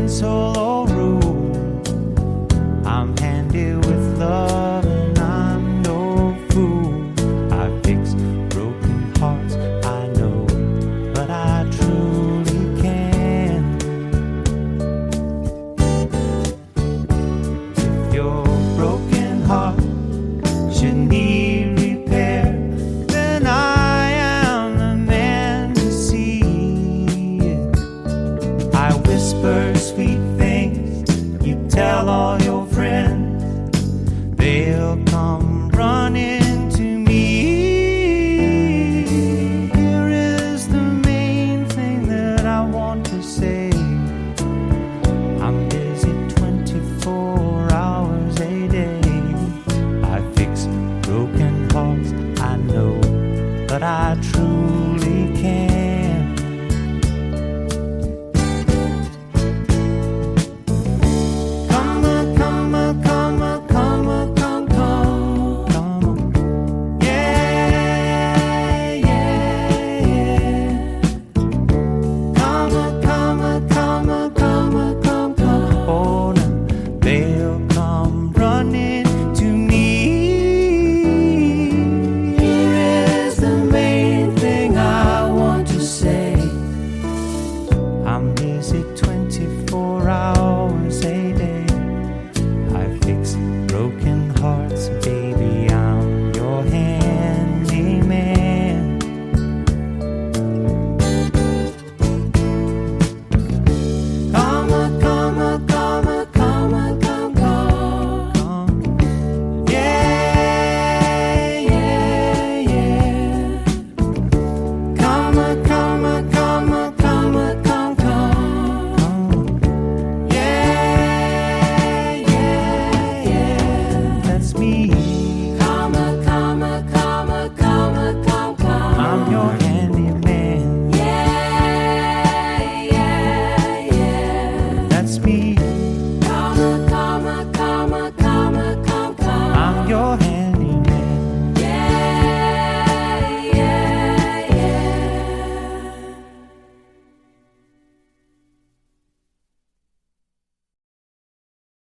solo rule. I'm handy with love and I'm no fool. I fix broken hearts, I know, but I truly can. If your broken heart should need repair, then I am the man to see it. I whisper sweet things, you tell all your